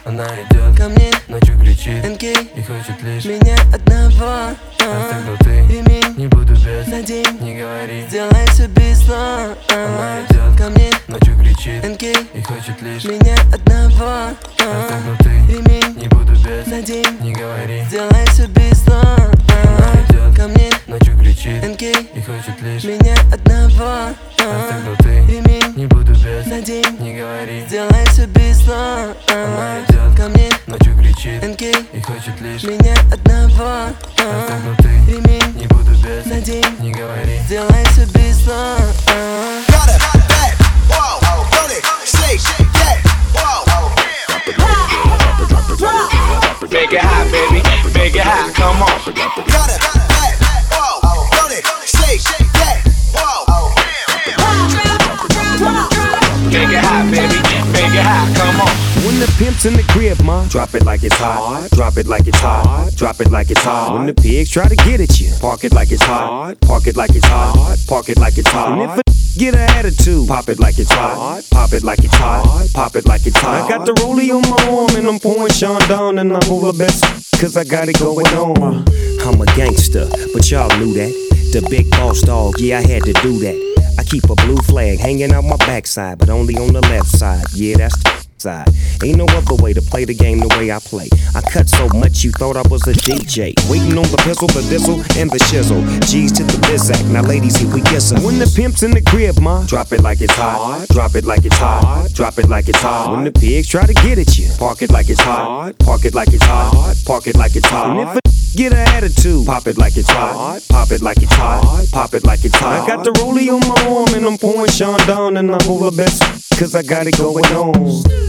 Она идет ко мне, ночью кричит НК и хочет лишь меня одного. Оставь ты ремень, не буду без надень, не говори, сделай все без слов. Она идет ко мне, ночью кричит НК и хочет лишь меня одного. Оставь ты ремень, не буду без надень, не говори, сделай все без слов. Она идет ко мне, ночью кричит НК и хочет лишь меня одного. Оставь ты ремень, не буду без надень, не говори, сделай все без слов. Она идет ко мне, ночью кричит НК и хочет лишь меня одного. Оставь ты ремень, не буду без надень, не говори, сделай все без слов. Make it hot, baby. Make it hot. Come on. Make it hot, baby. Make it hot. Come on. When the pimp's in the crib, ma, drop it like it's hot. Drop it like it's hot. Drop it like it's hot. When the pigs try to get at you, park it like it's hot. Park it like it's hot. Park it like it's hot. And if a get an attitude, pop it like it's hot. Pop it like it's hot. Pop it like it's hot. I got the rollie on my arm and I'm pouring Sean down and I'm over best cause I got it going on. I'm a gangster, but y'all knew that. The big boss dog, yeah, I had to do that. I keep a blue flag hanging out my backside, but only on the left side. Yeah, that's the side. Ain't no other way to play the game the way I play. I cut so much you thought I was a DJ. Waiting on the pistol, the dizzle, and the shizzle. G's to the bizac, now ladies, here we kiss her. When the pimp's in the crib, ma, drop it like it's hot. Drop it like it's hot. Drop it like it's hot. When the pigs try to get at you, park it like it's hot. Park it like it's hot. Park it like it's hot. And if a get an attitude, pop it like it's hot. Pop it like it's hot. Pop it like it's hot. I got the rollie on my arm and I'm pouring Sean down and I'm over best cause I got it going on.